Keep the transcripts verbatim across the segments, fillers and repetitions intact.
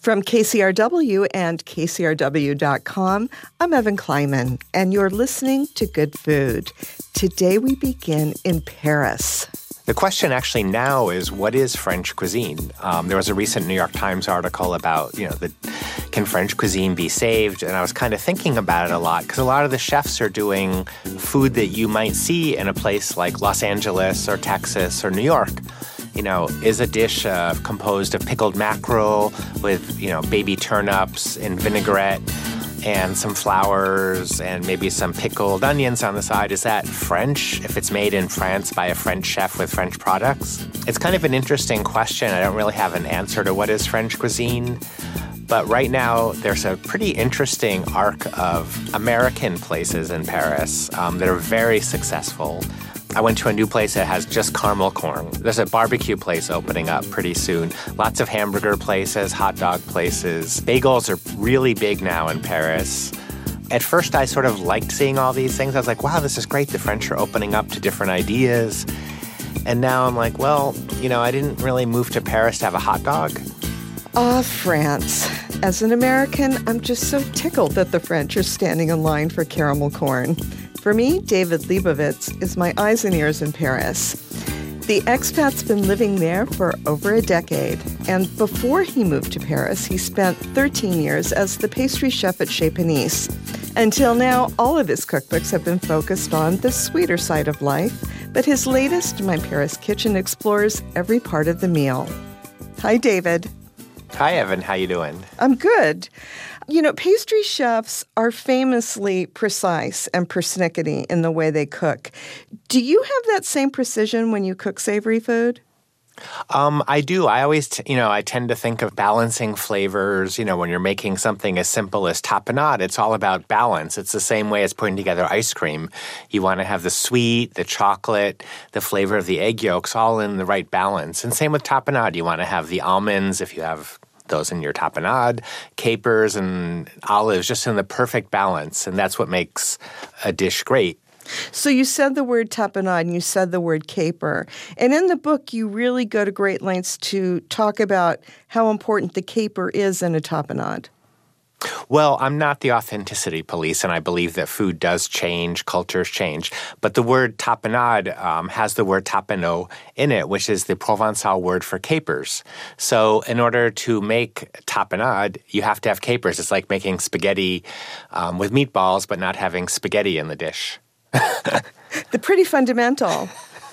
From K C R W and K C R W dot com, I'm Evan Kleiman, and you're listening to Good Food. Today we begin in Paris. The question actually now is, what is French cuisine? Um, there was a recent New York Times article about, you know, the, can French cuisine be saved? And I was kind of thinking about it a lot because a lot of the chefs are doing food that you might see in a place like Los Angeles or Texas or New York. You know, is a dish uh, composed of pickled mackerel with, you know, baby turnips and vinaigrette and some flowers and maybe some pickled onions on the side. Is that French if it's made in France by a French chef with French products? It's kind of an interesting question. I don't really have an answer to what is French cuisine. But right now, there's a pretty interesting arc of American places in Paris um, that are very successful. I went to a new place that has just caramel corn. There's a barbecue place opening up pretty soon. Lots of hamburger places, hot dog places. Bagels are really big now in Paris. At first, I sort of liked seeing all these things. I was like, wow, this is great. The French are opening up to different ideas. And now I'm like, well, you know, I didn't really move to Paris to have a hot dog. Ah, France. As an American, I'm just so tickled that the French are standing in line for caramel corn. For me, David Leibovitz is my eyes and ears in Paris. The expat's been living there for over a decade, and before he moved to Paris, he spent thirteen years as the pastry chef at Chez Panisse. Until now, all of his cookbooks have been focused on the sweeter side of life, but his latest, My Paris Kitchen, explores every part of the meal. Hi, David. Hi, Evan. How you doing? I'm good. You know, pastry chefs are famously precise and persnickety in the way they cook. Do you have that same precision when you cook savory food? Um, I do. I always, t- you know, I tend to think of balancing flavors. You know, when you're making something as simple as tapenade, it's all about balance. It's the same way as putting together ice cream. You want to have the sweet, the chocolate, the flavor of the egg yolks all in the right balance. And same with tapenade. You want to have the almonds, if you have those in your tapenade, capers and olives just in the perfect balance. And that's what makes a dish great. So you said the word tapenade and you said the word caper. And in the book, you really go to great lengths to talk about how important the caper is in a tapenade. Well, I'm not the authenticity police, and I believe that food does change, cultures change. But the word tapenade um, has the word tapenot in it, which is the Provençal word for capers. So in order to make tapenade, you have to have capers. It's like making spaghetti um, with meatballs, but not having spaghetti in the dish. They're pretty fundamental.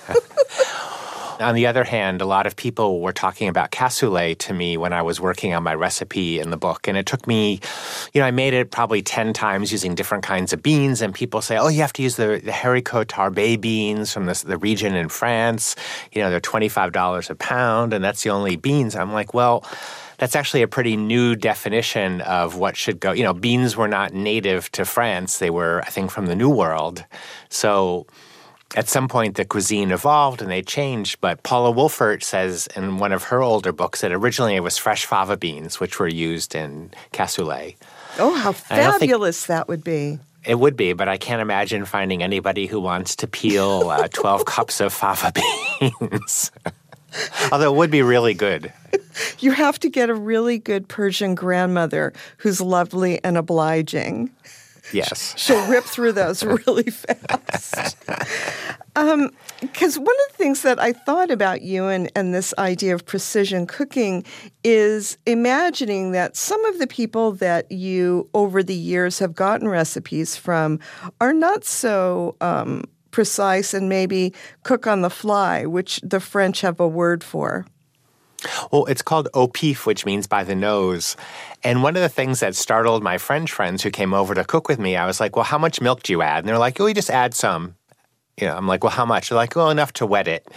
On the other hand, a lot of people were talking about cassoulet to me when I was working on my recipe in the book. And it took me, you know, I made it probably ten times using different kinds of beans. And people say, oh, you have to use the, the haricot tarbé beans from this, the region in France. You know, they're twenty-five dollars a pound, and that's the only beans. I'm like, well, that's actually a pretty new definition of what should go. You know, beans were not native to France. They were, I think, from the New World. So at some point, the cuisine evolved and they changed, but Paula Wolfert says in one of her older books that originally it was fresh fava beans, which were used in cassoulet. Oh, how fabulous that would be. It would be, but I can't imagine finding anybody who wants to peel uh, twelve cups of fava beans. Although it would be really good. You have to get a really good Persian grandmother who's lovely and obliging. Yes. She'll rip through those really fast. Um, because one of the things that I thought about you and, and this idea of precision cooking is imagining that some of the people that you over the years have gotten recipes from are not so um, precise and maybe cook on the fly, which the French have a word for. Well, it's called au pif, which means by the nose. And one of the things that startled my French friends who came over to cook with me, I was like, well, how much milk do you add? And they're like, oh, you just add some. You know, I'm like, well, how much? They're like, well, enough to wet it.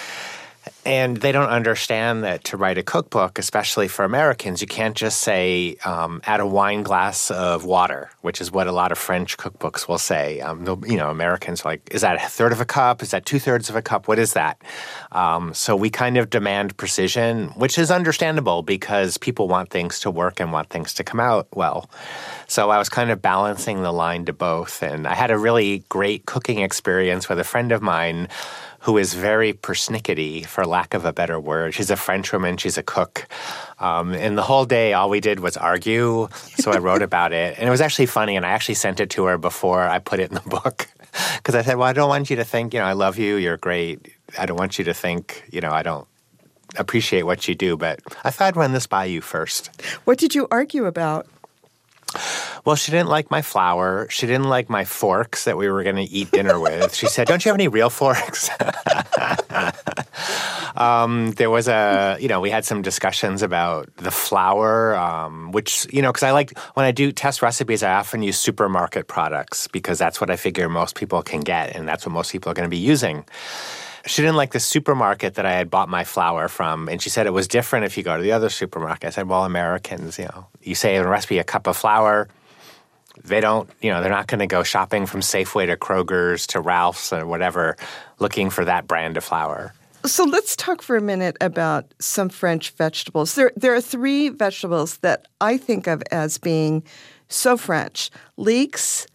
And they don't understand that to write a cookbook, especially for Americans, you can't just say um, add a wine glass of water, which is what a lot of French cookbooks will say. Um, you know, Americans are like, is that a third of a cup? Is that two-thirds of a cup? What is that? Um, so we kind of demand precision, which is understandable because people want things to work and want things to come out well. So I was kind of balancing the line to both. And I had a really great cooking experience with a friend of mine who is very persnickety, for lack of a better word. She's a French woman. She's a cook. Um, and the whole day, all we did was argue. So I wrote about it. And it was actually funny. And I actually sent it to her before I put it in the book. Because I said, well, I don't want you to think, you know, I love you. You're great. I don't want you to think, you know, I don't appreciate what you do. But I thought I'd run this by you first. What did you argue about? Well, she didn't like my flour. She didn't like my forks that we were going to eat dinner with. She said, don't you have any real forks? um, there was a, you know, we had some discussions about the flour, um, which, you know, because I like, when I do test recipes, I often use supermarket products because that's what I figure most people can get, and that's what most people are going to be using. She didn't like the supermarket that I had bought my flour from, and she said it was different if you go to the other supermarket. I said, well, Americans, you know, you say in a recipe a cup of flour, they don't, you know, they're not going to go shopping from Safeway to Kroger's to Ralph's or whatever looking for that brand of flour. So let's talk for a minute about some French vegetables. There, there are three vegetables that I think of as being so French: leeks,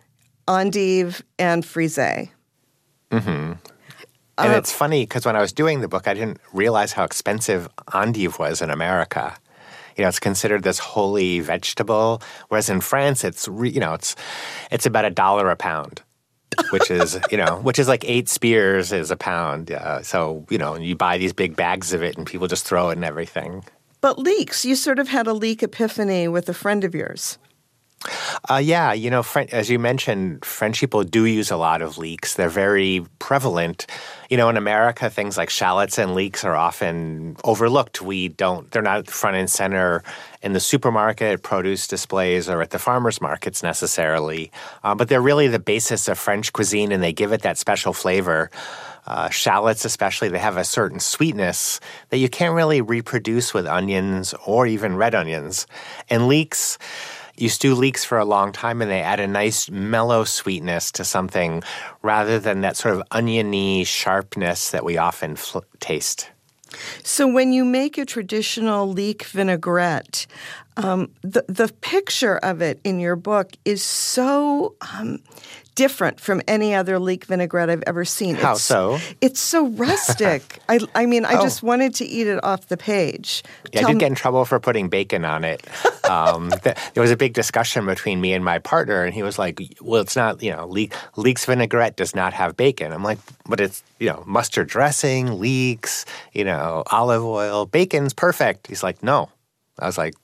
endive, and frisée. Mm-hmm. And uh, it's funny because when I was doing the book, I didn't realize how expensive endive was in America. You know, it's considered this holy vegetable, whereas in France, it's re, you know, it's it's about a dollar a pound, which is you know, which is like eight spears is a pound. Uh, so you know, you buy these big bags of it, and people just throw it in everything. But leeks, you sort of had a leek epiphany with a friend of yours. Uh, yeah, you know, French, as you mentioned, French people do use a lot of leeks. They're very prevalent. You know, in America, things like shallots and leeks are often overlooked. We don't, they're not front and center in the supermarket, produce displays, or at the farmers markets necessarily. Uh, but they're really the basis of French cuisine, and they give it that special flavor. Uh, shallots especially, they have a certain sweetness that you can't really reproduce with onions or even red onions. And leeks, you stew leeks for a long time, and they add a nice mellow sweetness to something rather than that sort of oniony sharpness that we often fl- taste. So when you make a traditional leek vinaigrette, um, the, the picture of it in your book is so um, different from any other leek vinaigrette I've ever seen. How it's, so? It's so rustic. I, I mean, I oh. just wanted to eat it off the page. Yeah, Tell I did me- get in trouble for putting bacon on it. Um, th- there was a big discussion between me and my partner, and he was like, well, it's not, you know, le- leeks vinaigrette does not have bacon. I'm like, but it's, you know, mustard dressing, leeks, you know, olive oil, bacon's perfect. He's like, no. I was like,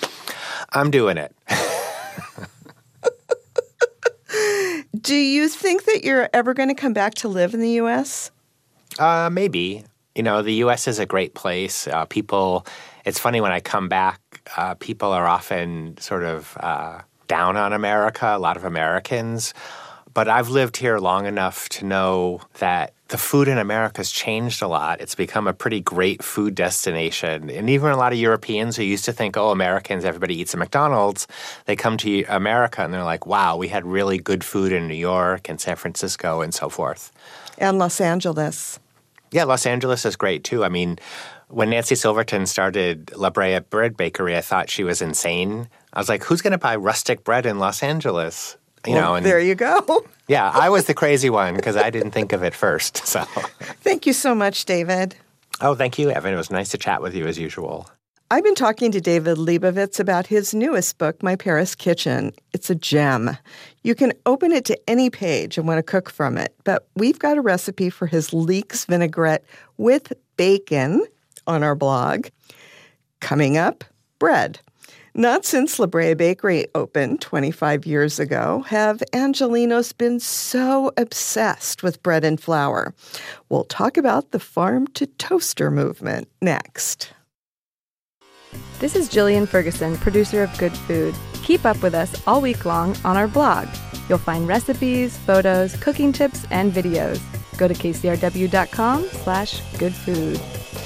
I'm doing it. Do you think that you're ever going to come back to live in the U S? Uh, maybe. You know, the U S is a great place. Uh, people, it's funny when I come back, uh, people are often sort of uh, down on America, a lot of Americans. But I've lived here long enough to know that the food in America has changed a lot. It's become a pretty great food destination. And even a lot of Europeans who used to think, oh, Americans, everybody eats at McDonald's, they come to America and they're like, wow, we had really good food in New York and San Francisco and so forth. And Los Angeles. Yeah, Los Angeles is great too. I mean, when Nancy Silverton started La Brea Bread Bakery, I thought she was insane. I was like, who's going to buy rustic bread in Los Angeles? You well, know, and there you go. Yeah, I was the crazy one because I didn't think of it first. So, thank you so much, David. Oh, thank you, Evan. It was nice to chat with you as usual. I've been talking to David Lebovitz about his newest book, My Paris Kitchen. It's a gem. You can open it to any page and want to cook from it, but we've got a recipe for his leeks vinaigrette with bacon on our blog. Coming up, bread. Not since La Brea Bakery opened twenty-five years ago have Angelenos been so obsessed with bread and flour. We'll talk about the farm-to-toaster movement next. This is Jillian Ferguson, producer of Good Food. Keep up with us all week long on our blog. You'll find recipes, photos, cooking tips, and videos. Go to kcrw.com slash goodfood.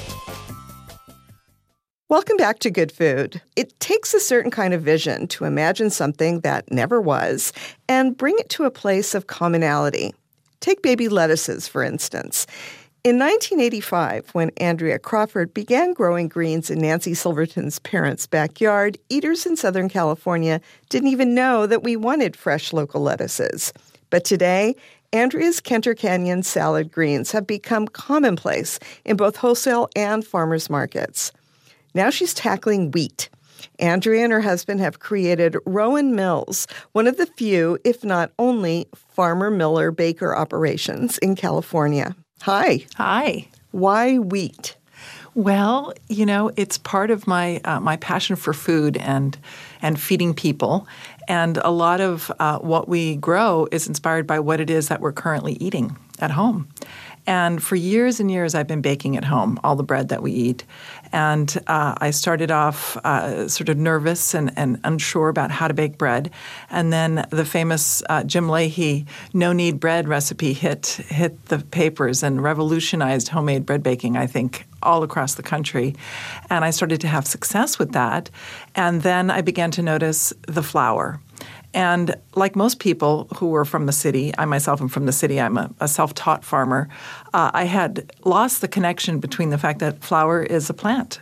Welcome back to Good Food. It takes a certain kind of vision to imagine something that never was and bring it to a place of commonality. Take baby lettuces, for instance. In nineteen eighty-five, when Andrea Crawford began growing greens in Nancy Silverton's parents' backyard, eaters in Southern California didn't even know that we wanted fresh local lettuces. But today, Andrea's Kenter Canyon salad greens have become commonplace in both wholesale and farmers markets. Now she's tackling wheat. Andrea and her husband have created Rowan Mills, one of the few, if not only, farmer miller baker operations in California. Hi. Hi. Why wheat? Well, you know, it's part of my uh, my passion for food and and feeding people. And a lot of uh, what we grow is inspired by what it is that we're currently eating at home. And for years and years, I've been baking at home, all the bread that we eat. And uh, I started off uh, sort of nervous and, and unsure about how to bake bread. And then the famous uh, Jim Leahy no-knead bread recipe hit hit the papers and revolutionized homemade bread baking, I think, all across the country. And I started to have success with that. And then I began to notice the flour. And like most people who were from the city, I myself am from the city, I'm a, a self-taught farmer, uh, I had lost the connection between the fact that flour is a plant.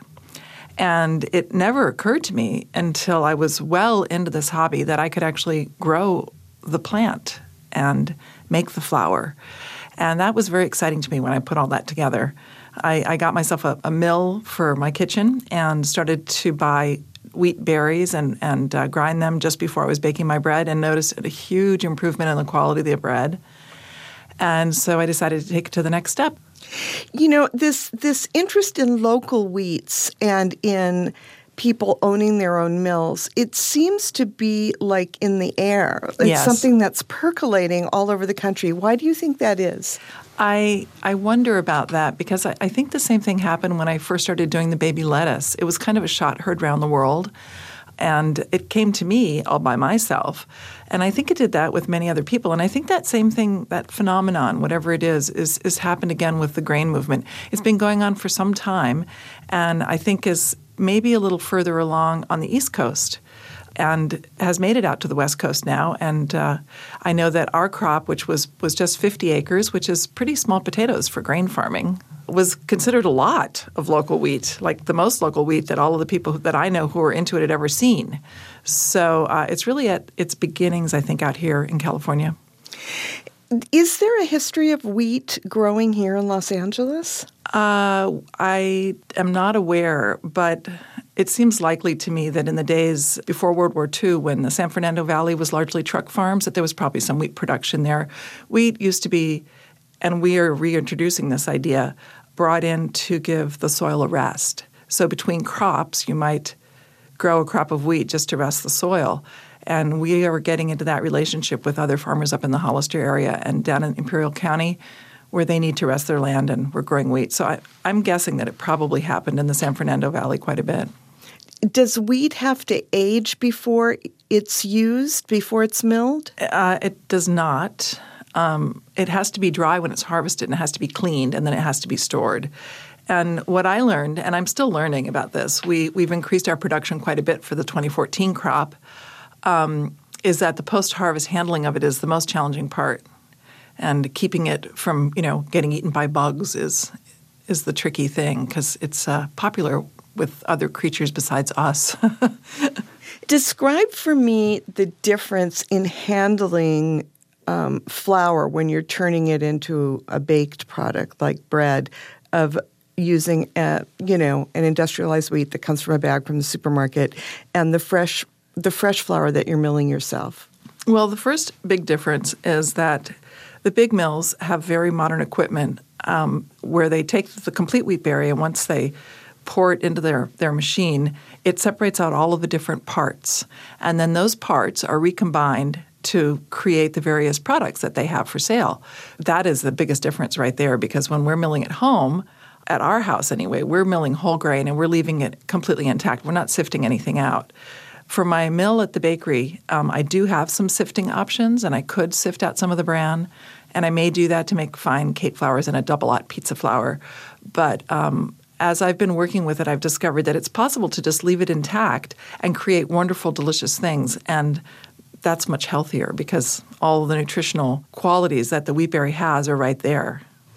And it never occurred to me until I was well into this hobby that I could actually grow the plant and make the flour. And that was very exciting to me when I put all that together. I, I got myself a, a mill for my kitchen and started to buy wheat berries and, and uh, grind them just before I was baking my bread and noticed a huge improvement in the quality of the bread. And so I decided to take it to the next step. You know, this this interest in local wheats and in people owning their own mills, it seems to be like in the air. It's yes. something that's percolating all over the country. Why do you think that is? I I wonder about that because I, I think the same thing happened when I first started doing the baby lettuce. It was kind of a shot heard around the world, and it came to me all by myself. And I think it did that with many other people. And I think that same thing, that phenomenon, whatever it is, is, is happened again with the grain movement. It's been going on for some time, and I think is maybe a little further along on the East Coast, and has made it out to the West Coast now. And uh, I know that our crop, which was, was just fifty acres, which is pretty small potatoes for grain farming, was considered a lot of local wheat, like the most local wheat that all of the people that I know who are into it had ever seen. So uh, it's really at its beginnings, I think, out here in California. Is there a history of wheat growing here in Los Angeles? Uh, I am not aware, but it seems likely to me that in the days before World War Two, when the San Fernando Valley was largely truck farms, that there was probably some wheat production there. Wheat used to be, and we are reintroducing this idea, brought in to give the soil a rest. So between crops, you might grow a crop of wheat just to rest the soil. And we are getting into that relationship with other farmers up in the Hollister area and down in Imperial County, where they need to rest their land, and we're growing wheat. So I, I'm guessing that it probably happened in the San Fernando Valley quite a bit. Does wheat have to age before it's used, before it's milled? Uh, it does not. Um, it has to be dry when it's harvested, and it has to be cleaned, and then it has to be stored. And what I learned, and I'm still learning about this, we, we've increased our production quite a bit for the twenty fourteen crop, um, is that the post-harvest handling of it is the most challenging part. And keeping it from, you know, getting eaten by bugs is is the tricky thing because it's uh, popular with other creatures besides us. Describe for me the difference in handling um, flour when you're turning it into a baked product like bread, of using, a, you know, an industrialized wheat that comes from a bag from the supermarket and the fresh the fresh flour that you're milling yourself. Well, the first big difference is that the big mills have very modern equipment um, where they take the complete wheat berry, and once they pour it into their, their machine, it separates out all of the different parts. And then those parts are recombined to create the various products that they have for sale. That is the biggest difference right there, because when we're milling at home, at our house anyway, we're milling whole grain and we're leaving it completely intact. We're not sifting anything out. For my mill at the bakery, um, I do have some sifting options, and I could sift out some of the bran, and I may do that to make fine cake flours and a double-aught pizza flour. But um, as I've been working with it, I've discovered that it's possible to just leave it intact and create wonderful, delicious things, and that's much healthier because all the nutritional qualities that the wheat berry has are right there.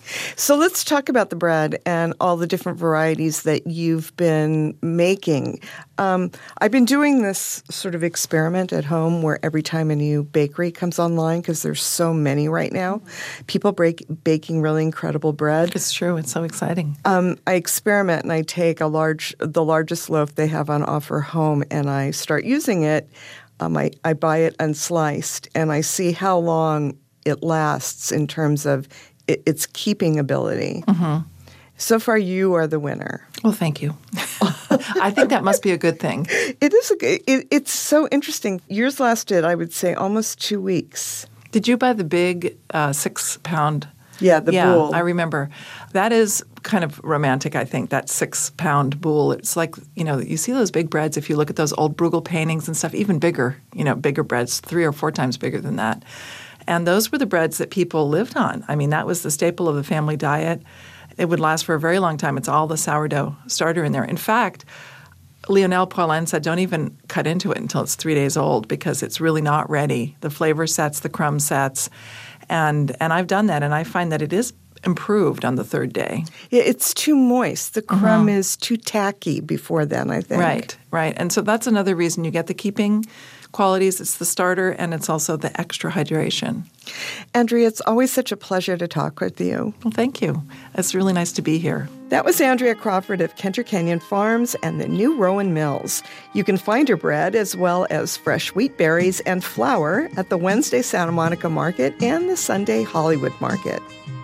So let's talk about the bread and all the different varieties that you've been making. Um, I've been doing this sort of experiment at home where every time a new bakery comes online, because there's so many right now, people break baking really incredible bread. It's true. It's so exciting. Um, I experiment and I take a large, the largest loaf they have on offer home, and I start using it. Um, I, I buy it unsliced, and I see how long it lasts in terms of it, its keeping ability. Mm-hmm. So far, you are the winner. Well, thank you. I think that must be a good thing. It is. A, it, it's so interesting. Yours lasted, I would say, almost two weeks. Did you buy the big uh, six-pound? Yeah, the yeah, boule. I remember. That is kind of romantic, I think, that six-pound boule. It's like, you know, you see those big breads, if you look at those old Bruegel paintings and stuff, even bigger, you know, bigger breads, three or four times bigger than that. And those were the breads that people lived on. I mean, that was the staple of the family diet. It would last for a very long time. It's all the sourdough starter in there. In fact, Lionel Paulin said don't even cut into it until it's three days old because it's really not ready. The flavor sets, the crumb sets. And and I've done that, and I find that it is improved on the third day. Yeah, it's too moist. The crumb Mm-hmm. is too tacky before then, I think. Right, right. And so that's another reason you get the keeping qualities. It's the starter, and it's also the extra hydration. Andrea, it's always such a pleasure to talk with you. Well, thank you. It's really nice to be here. That was Andrea Crawford of Kenter Canyon Farms and the new Rowan Mills. You can find her bread as well as fresh wheat berries and flour at the Wednesday Santa Monica Market and the Sunday Hollywood Market.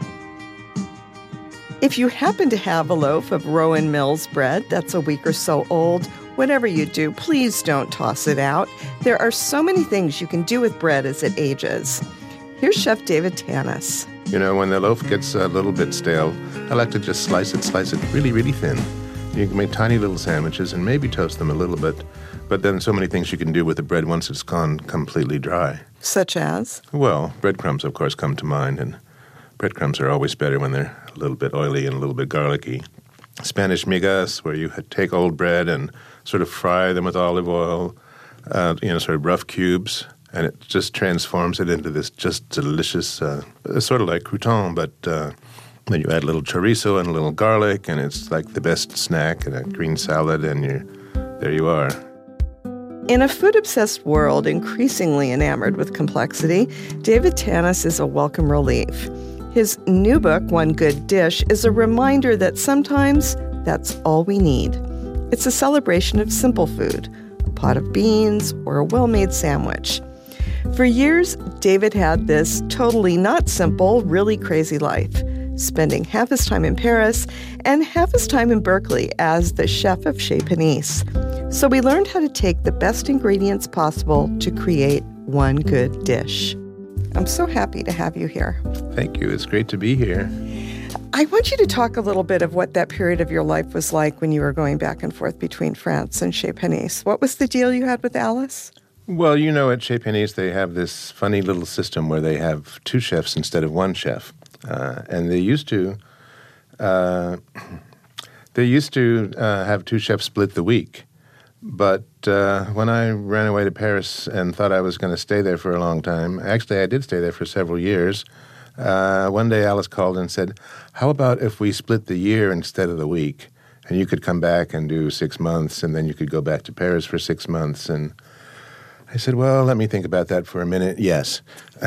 If you happen to have a loaf of Rowan Mills bread that's a week or so old, whatever you do, please don't toss it out. There are so many things you can do with bread as it ages. Here's Chef David Tanis. You know, when the loaf gets a little bit stale, I like to just slice it, slice it really, really thin. You can make tiny little sandwiches and maybe toast them a little bit. But then so many things you can do with the bread once it's gone completely dry. Such as? Well, breadcrumbs, of course, come to mind. And breadcrumbs are always better when they're a little bit oily and a little bit garlicky. Spanish migas, where you take old bread and sort of fry them with olive oil, uh, you know, sort of rough cubes, and it just transforms it into this just delicious, uh, sort of like crouton, but uh, then you add a little chorizo and a little garlic, and it's like the best snack and a green salad, and you're, there you are. In a food-obsessed world increasingly enamored with complexity, David Tanis is a welcome relief. His new book, One Good Dish, is a reminder that sometimes that's all we need. It's a celebration of simple food, a pot of beans or a well-made sandwich. For years, David had this totally not simple, really crazy life, spending half his time in Paris and half his time in Berkeley as the chef of Chez Panisse. So we learned how to take the best ingredients possible to create one good dish. I'm so happy to have you here. Thank you. It's great to be here. I want you to talk a little bit of what that period of your life was like when you were going back and forth between France and Chez Panisse. What was the deal you had with Alice? Well, you know, at Chez Panisse, they have this funny little system where they have two chefs instead of one chef. Uh, and they used to uh, they used to uh, have two chefs split the week. But uh, when I ran away to Paris and thought I was going to stay there for a long time, actually I did stay there for several years, uh, one day Alice called and said, how about if we split the year instead of the week? And you could come back and do six months, and then you could go back to Paris for six months. And I said, well, let me think about that for a minute. Yes.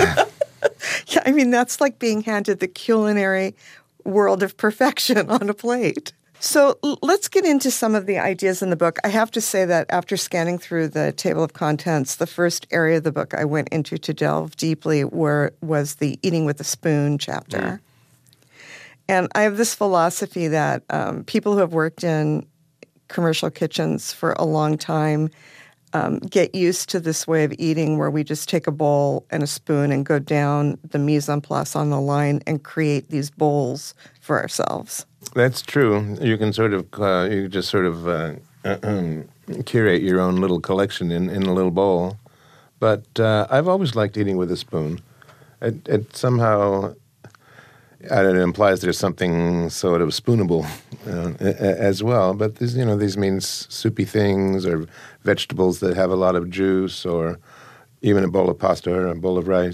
Yeah, I mean, that's like being handed the culinary world of perfection on a plate. So l- let's get into some of the ideas in the book. I have to say that after scanning through the table of contents, the first area of the book I went into to delve deeply were, was the eating with a spoon chapter. Mm. And I have this philosophy that um, people who have worked in commercial kitchens for a long time um, get used to this way of eating where we just take a bowl and a spoon and go down the mise en place on the line and create these bowls for ourselves. That's true. You can sort of, uh, you just sort of uh, uh, curate your own little collection in, in a little bowl. But uh, I've always liked eating with a spoon. It, it somehow, I don't know, implies there's something sort of spoonable uh, as well. But this, you know, these means soupy things or vegetables that have a lot of juice, or even a bowl of pasta or a bowl of rice.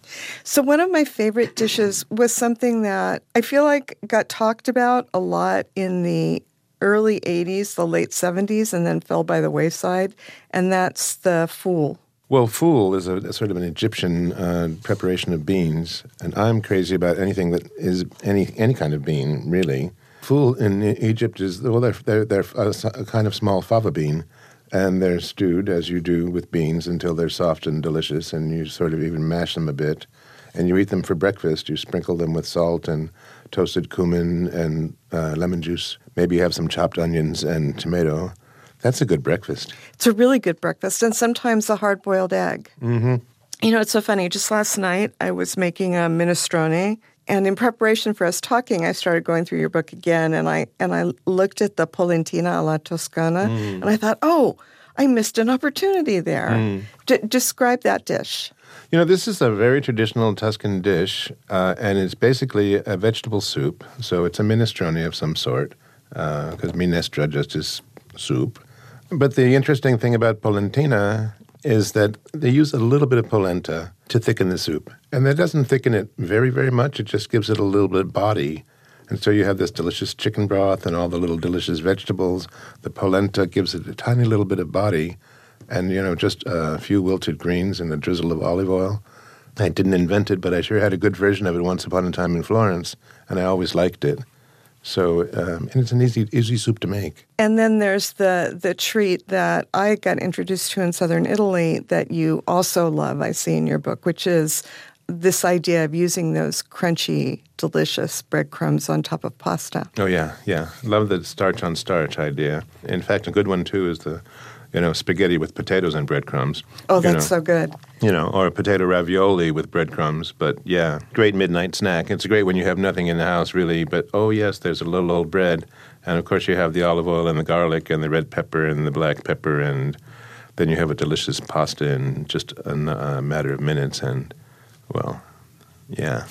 So one of my favorite dishes was something that I feel like got talked about a lot in the early eighties, the late seventies, and then fell by the wayside, and that's the fool. Well, fool is a, a sort of an Egyptian uh, preparation of beans, and I'm crazy about anything that is any any kind of bean, really. Fool in Egypt is, well, they're, they're, they're a, a kind of small fava bean, and they're stewed, as you do with beans, until they're soft and delicious, and you sort of even mash them a bit. And you eat them for breakfast. You sprinkle them with salt and toasted cumin and uh, lemon juice. Maybe you have some chopped onions and tomato. That's a good breakfast. It's a really good breakfast, and sometimes a hard-boiled egg. Mm-hmm. You know, it's so funny. Just last night, I was making a minestrone, and in preparation for us talking, I started going through your book again, and I and I looked at the pollentina alla toscana, mm. and I thought, oh, I missed an opportunity there. Mm. D- describe that dish. You know, this is a very traditional Tuscan dish, uh, and it's basically a vegetable soup. So it's a minestrone of some sort, because uh, minestra just is soup. But the interesting thing about pollentina is that they use a little bit of polenta to thicken the soup. And that doesn't thicken it very, very much. It just gives it a little bit of body. And so you have this delicious chicken broth and all the little delicious vegetables. The polenta gives it a tiny little bit of body. And, you know, just a few wilted greens and a drizzle of olive oil. I didn't invent it, but I sure had a good version of it once upon a time in Florence, and I always liked it. So, um, and it's an easy easy soup to make. And then there's the the treat that I got introduced to in southern Italy that you also love, I see in your book, which is this idea of using those crunchy, delicious breadcrumbs on top of pasta. Oh, yeah, yeah. Love the starch on starch idea. In fact, a good one, too, is the, you know, spaghetti with potatoes and breadcrumbs. Oh, that's you know, so good. You know, or a potato ravioli with breadcrumbs. But, yeah, great midnight snack. It's great when you have nothing in the house, really. But, oh, yes, there's a little old bread. And, of course, you have the olive oil and the garlic and the red pepper and the black pepper. And then you have a delicious pasta in just a, a matter of minutes. And, well, yeah.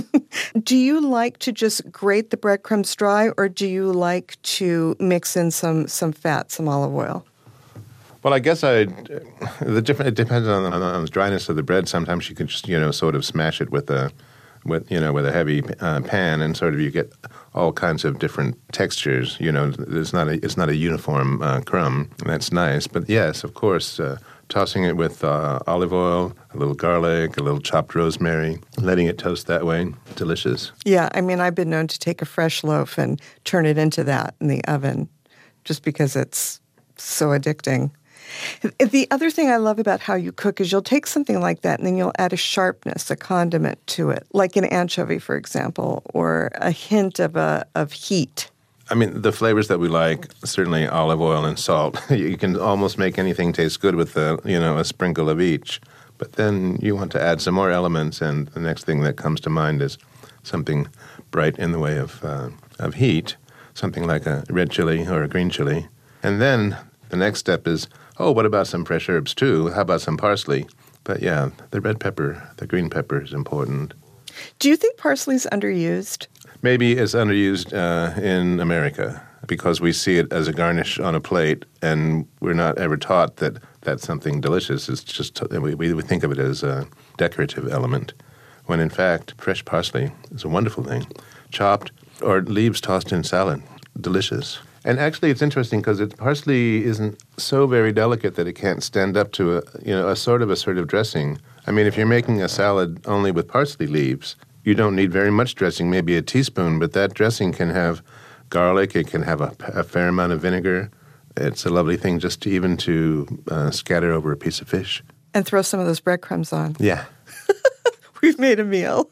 Do you like to just grate the breadcrumbs dry, or do you like to mix in some, some fat, some olive oil? Well, I guess I the different it depends on, on, on the dryness of the bread. Sometimes you can just you know sort of smash it with a with you know with a heavy uh, pan, and sort of you get all kinds of different textures. You know, it's not a it's not a uniform uh, crumb. That's nice, but yes, of course, uh, tossing it with uh, olive oil, a little garlic, a little chopped rosemary, letting it toast that way, delicious. Yeah, I mean, I've been known to take a fresh loaf and turn it into that in the oven, just because it's so addicting. The other thing I love about how you cook is you'll take something like that and then you'll add a sharpness, a condiment to it, like an anchovy, for example, or a hint of a of heat. I mean, the flavors that we like, certainly olive oil and salt. You can almost make anything taste good with, a, you know, a sprinkle of each. But then you want to add some more elements, and the next thing that comes to mind is something bright in the way of uh, of heat, something like a red chili or a green chili. And then the next step is, oh, what about some fresh herbs too? How about some parsley? But yeah, the red pepper, the green pepper is important. Do you think parsley's underused? Maybe it's underused uh, in America because we see it as a garnish on a plate, and we're not ever taught that that's something delicious. It's just we, we think of it as a decorative element, when in fact fresh parsley is a wonderful thing. Chopped or leaves tossed in salad, delicious. And actually, it's interesting because parsley isn't so very delicate that it can't stand up to a you know a sort of assertive dressing. I mean, if you're making a salad only with parsley leaves, you don't need very much dressing, maybe a teaspoon, but that dressing can have garlic, it can have a, a fair amount of vinegar. It's a lovely thing just to even to uh, scatter over a piece of fish. And throw some of those breadcrumbs on. Yeah. We've made a meal.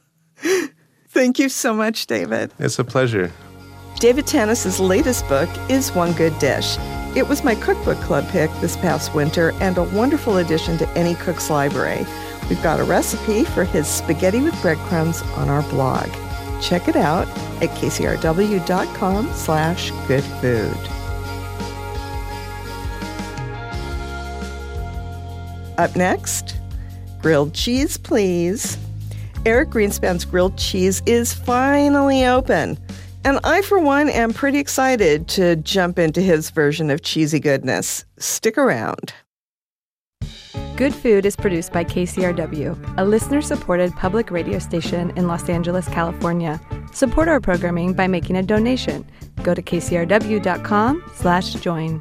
Thank you so much, David. It's a pleasure. David Tanis's latest book is One Good Dish. It was my cookbook club pick this past winter and a wonderful addition to any cook's library. We've got a recipe for his spaghetti with breadcrumbs on our blog. Check it out at kcrw.com slash good food. Up next, grilled cheese, please. Eric Greenspan's grilled cheese is finally open. And I, for one, am pretty excited to jump into his version of cheesy goodness. Stick around. Good Food is produced by K C R W, a listener-supported public radio station in Los Angeles, California. Support our programming by making a donation. Go to kcrw.com slash join.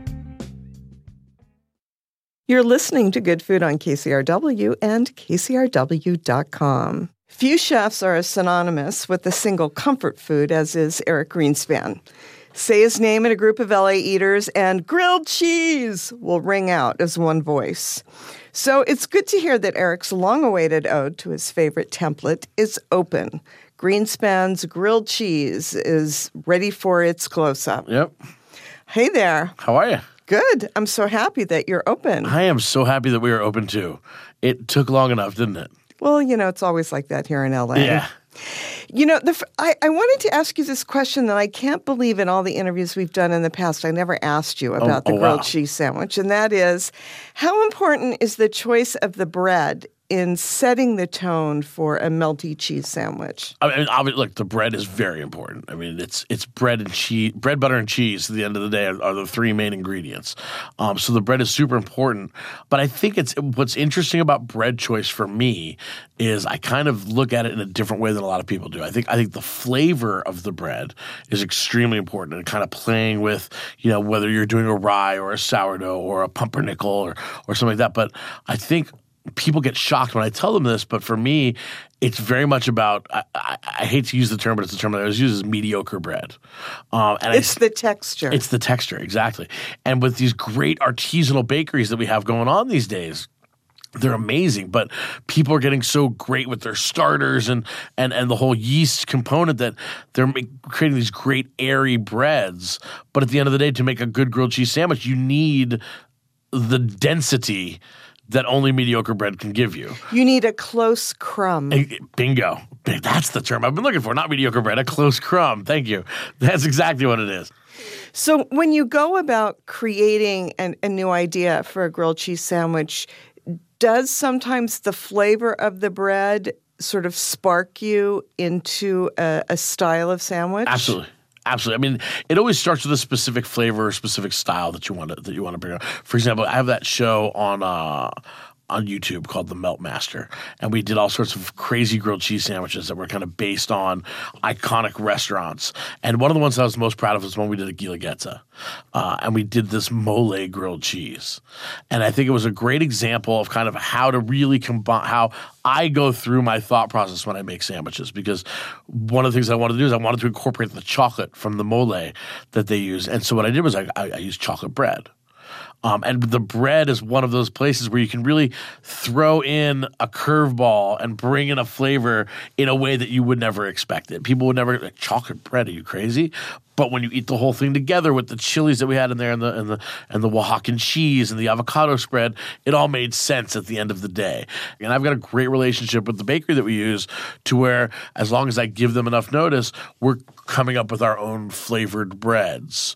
You're listening to Good Food on K C R W and K C R W dot com. Few chefs are as synonymous with a single comfort food as is Eric Greenspan. Say his name in a group of L A eaters, and grilled cheese will ring out as one voice. So it's good to hear that Eric's long-awaited ode to his favorite template is open. Greenspan's grilled cheese is ready for its close-up. Yep. Hey there. How are you? Good. I'm so happy that you're open. I am so happy that we are open, too. It took long enough, didn't it? Well, you know, it's always like that here in L A. Yeah. You know, the, I, I wanted to ask you this question that I can't believe in all the interviews we've done in the past, I never asked you about oh, the oh, grilled wow. cheese sandwich, and that is, how important is the choice of the bread in setting the tone for a melty cheese sandwich? I mean, obviously, look, the bread is very important. I mean, it's it's bread and cheese, bread, butter, and cheese. At the end of the day, are, are the three main ingredients. Um, so the bread is super important. But I think it's what's interesting about bread choice for me is I kind of look at it in a different way than a lot of people do. I think I think the flavor of the bread is extremely important, and kind of playing with, you know, whether you're doing a rye or a sourdough or a pumpernickel or or something like that. But I think people get shocked when I tell them this, but for me, it's very much about, I, I, I hate to use the term, but it's the term that I always use, is mediocre bread. Um, and it's I, the texture. It's the texture, exactly. And with these great artisanal bakeries that we have going on these days, they're amazing, but people are getting so great with their starters and and, and the whole yeast component that they're make, creating these great airy breads. But at the end of the day, to make a good grilled cheese sandwich, you need the density that only mediocre bread can give you. You need a close crumb. Bingo. That's the term I've been looking for. Not mediocre bread, a close crumb. Thank you. That's exactly what it is. So when you go about creating an, a new idea for a grilled cheese sandwich, does sometimes the flavor of the bread sort of spark you into a, a style of sandwich? Absolutely. Absolutely. I mean, it always starts with a specific flavor or specific style that you want to that you want to bring up. For example, I have that show on uh, on YouTube called The Melt Master, and we did all sorts of crazy grilled cheese sandwiches that were kind of based on iconic restaurants. And one of the ones I was most proud of was when we did a Guelaguetza, uh, and we did this mole grilled cheese. And I think it was a great example of kind of how to really combine how I go through my thought process when I make sandwiches, because one of the things I wanted to do is I wanted to incorporate the chocolate from the mole that they use. And so what I did was I, I, I used chocolate bread. Um, and the bread is one of those places where you can really throw in a curveball and bring in a flavor in a way that you would never expect it. People would never like, chocolate bread, are you crazy? But when you eat the whole thing together with the chilies that we had in there and the and the and the Oaxacan cheese and the avocado spread, it all made sense at the end of the day. And I've got a great relationship with the bakery that we use, to where as long as I give them enough notice, we're coming up with our own flavored breads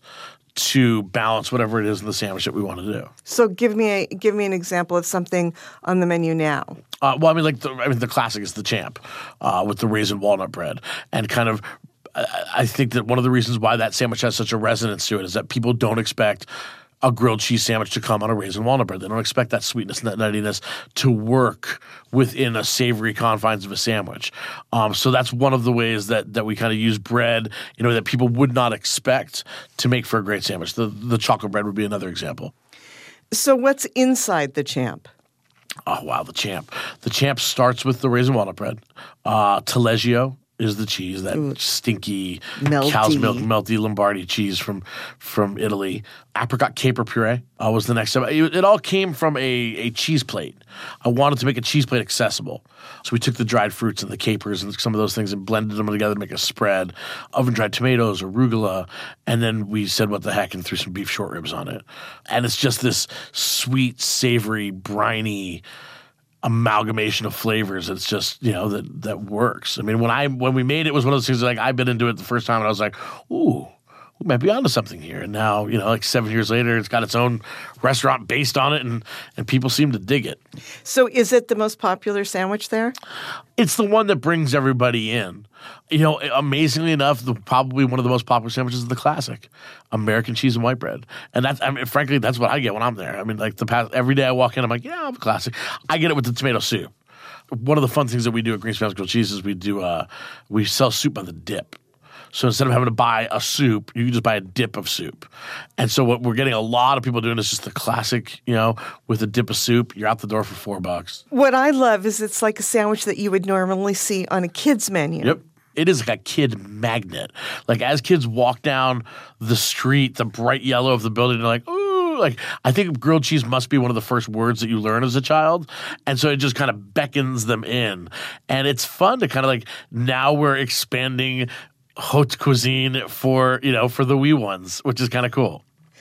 to balance whatever it is in the sandwich that we want to do. So give me a give me an example of something on the menu now. Uh, well, I mean, like the, I mean, the classic is the Champ uh, with the raisin walnut bread, and kind of. I think that one of the reasons why that sandwich has such a resonance to it is that people don't expect a grilled cheese sandwich to come on a raisin walnut bread. They don't expect that sweetness and that nuttiness to work within a savory confines of a sandwich. Um, so that's one of the ways that that we kind of use bread, you know, that people would not expect to make for a great sandwich. The the chocolate bread would be another example. So what's inside the Champ? Oh, wow, the Champ. The Champ starts with the raisin walnut bread. Uh, Taleggio is the cheese, that Ooh. stinky melty. cow's milk, melty Lombardy cheese from from Italy. Apricot caper puree uh, was the next step. It, it all came from a, a cheese plate. I wanted to make a cheese plate accessible. So we took the dried fruits and the capers and some of those things and blended them together to make a spread. Oven-dried tomatoes, arugula, and then we said what the heck and threw some beef short ribs on it. And it's just this sweet, savory, briny amalgamation of flavors. It's just, you know, that that works. I mean, when I when we made it, it was one of those things like I bit into it the first time and I was like, ooh, we might be onto something here. And now, you know, like seven years later, it's got its own restaurant based on it, and, and people seem to dig it. So is it the most popular sandwich there? It's the one that brings everybody in. You know, amazingly enough, the, probably one of the most popular sandwiches is the classic, American cheese and white bread. And that's, I mean, frankly, that's what I get when I'm there. I mean, like the past, every day I walk in, I'm like, yeah, I'm a classic. I get it with the tomato soup. One of the fun things that we do at Greenspan's Grilled Cheese is we do, uh, we sell soup by the dip. So instead of having to buy a soup, you can just buy a dip of soup. And so what we're getting a lot of people doing is just the classic, you know, with a dip of soup. You're out the door for four bucks. What I love is it's like a sandwich that you would normally see on a kid's menu. Yep. It is like a kid magnet. Like as kids walk down the street, the bright yellow of the building, they're like, ooh, like I think grilled cheese must be one of the first words that you learn as a child. And so it just kind of beckons them in. And it's fun to kind of like, now we're expanding haute cuisine for, you know, for the wee ones, which is kind of cool.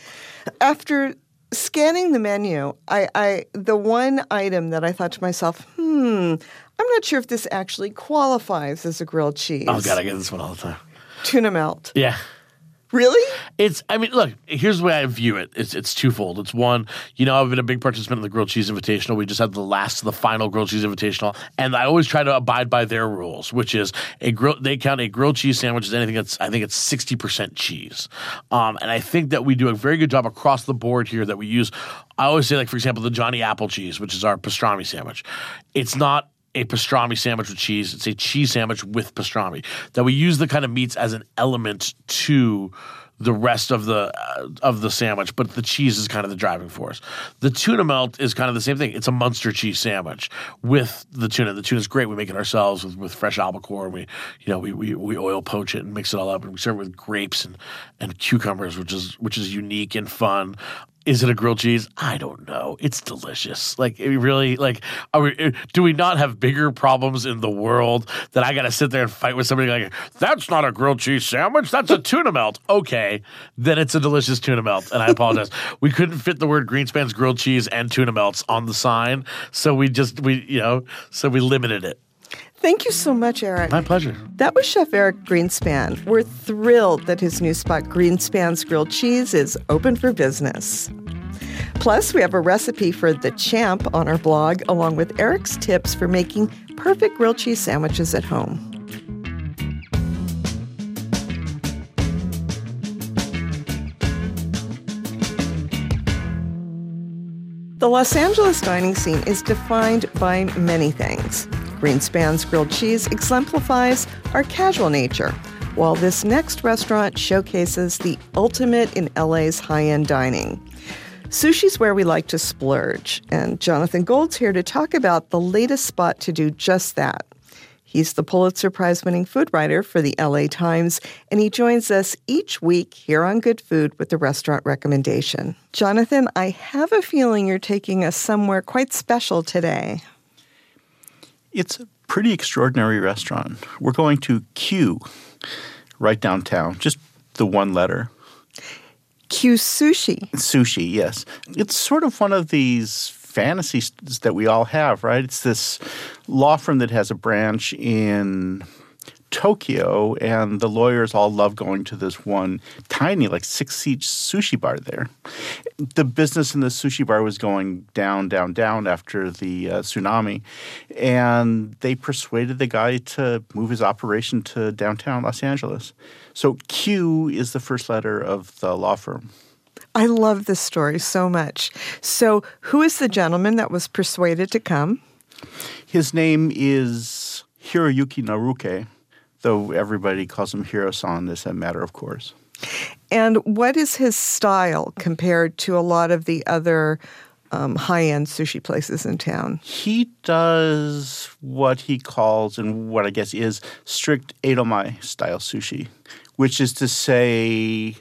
After scanning the menu, I, I the one item that I thought to myself, hmm, I'm not sure if this actually qualifies as a grilled cheese. Oh, God, I get this one all the time. Tuna melt. Yeah. Really? It's, I mean, look, here's the way I view it. It's it's twofold. It's one, you know, I've been a big participant in the Grilled Cheese Invitational. We just had the last, the final Grilled Cheese Invitational. And I always try to abide by their rules, which is a grill, they count a grilled cheese sandwich as anything that's, I think it's sixty percent cheese. Um, and I think that we do a very good job across the board here that we use. I always say, like, for example, the Johnny Apple Cheese, which is our pastrami sandwich. It's not a pastrami sandwich with cheese. It's a cheese sandwich with pastrami. That we use the kind of meats as an element to the rest of the uh, of the sandwich, but the cheese is kind of the driving force. The tuna melt is kind of the same thing. It's a Munster cheese sandwich with the tuna. The tuna is great. We make it ourselves with, with fresh albacore. We, you know, we, we we oil poach it and mix it all up, and we serve it with grapes and, and cucumbers, which is which is unique and fun. Is it a grilled cheese? I don't know. It's delicious. Like, it really, like, are we, do we not have bigger problems in the world that I got to sit there and fight with somebody like, that's not a grilled cheese sandwich, that's a tuna melt. Okay, then it's a delicious tuna melt, and I apologize. We couldn't fit the word Greenspan's Grilled Cheese and tuna melts on the sign, so we just, we, you know, so we limited it. Thank you so much, Eric. My pleasure. That was Chef Eric Greenspan. We're thrilled that his new spot, Greenspan's Grilled Cheese, is open for business. Plus, we have a recipe for the champ on our blog, along with Eric's tips for making perfect grilled cheese sandwiches at home. The Los Angeles dining scene is defined by many things. Greenspan's Grilled Cheese exemplifies our casual nature, while this next restaurant showcases the ultimate in L A's high-end dining. Sushi's where we like to splurge, and Jonathan Gold's here to talk about the latest spot to do just that. He's the Pulitzer Prize-winning food writer for the L A Times, and he joins us each week here on Good Food with the restaurant recommendation. Jonathan, I have a feeling you're taking us somewhere quite special today. It's a pretty extraordinary restaurant. We're going to Q, right downtown, just the one letter. Q Sushi. Sushi, yes. It's sort of one of these fantasies that we all have, right? It's this law firm that has a branch in Tokyo, and the lawyers all love going to this one tiny, like six-seat sushi bar there. The business in the sushi bar was going down, down, down after the uh, tsunami, and they persuaded the guy to move his operation to downtown Los Angeles. So Q is the first letter of the law firm. I love this story so much. So who is the gentleman that was persuaded to come? His name is Hiroyuki Naruke, though everybody calls him Hiro-san as a matter of course. And what is his style compared to a lot of the other um, high-end sushi places in town? He does what he calls, and what I guess is, strict Edomae style sushi, which is to say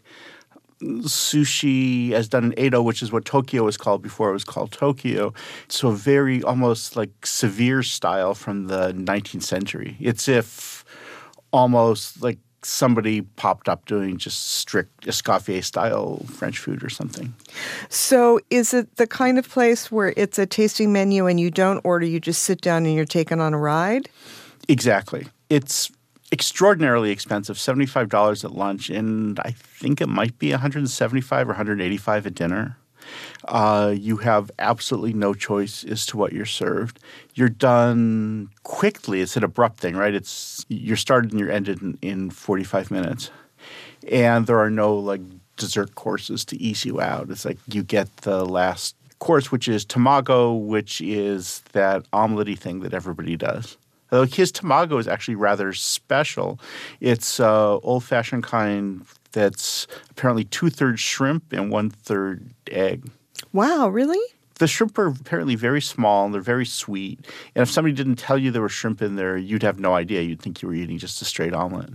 sushi as done in Edo, which is what Tokyo was called before it was called Tokyo. So very almost like severe style from the nineteenth century. It's if almost like somebody popped up doing just strict Escoffier-style French food or something. So is it the kind of place where it's a tasting menu and you don't order, you just sit down and you're taken on a ride? Exactly. It's extraordinarily expensive, seventy-five dollars at lunch, and I think it might be one hundred seventy-five dollars or one hundred eighty-five dollars at dinner. Uh, you have absolutely no choice as to what you're served. You're done quickly. It's an abrupt thing, right? It's you're started and you're ended in, in forty-five minutes. And there are no like dessert courses to ease you out. It's like you get the last course, which is tamago, which is that omelette-y thing that everybody does. Although his tamago is actually rather special. It's uh, old-fashioned kind that's apparently two-thirds shrimp and one-third egg. Wow, really? The shrimp are apparently very small and they're very sweet. And if somebody didn't tell you there was shrimp in there, you'd have no idea. You'd think you were eating just a straight omelet.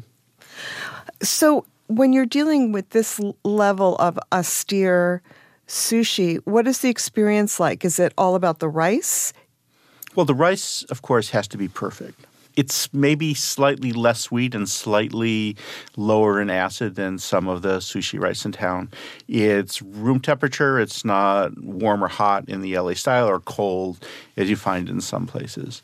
So when you're dealing with this l- level of austere sushi, what is the experience like? Is it all about the rice? Well, the rice, of course, has to be perfect. It's maybe slightly less sweet and slightly lower in acid than some of the sushi rice in town. It's room temperature. It's not warm or hot in the L A style or cold as you find in some places.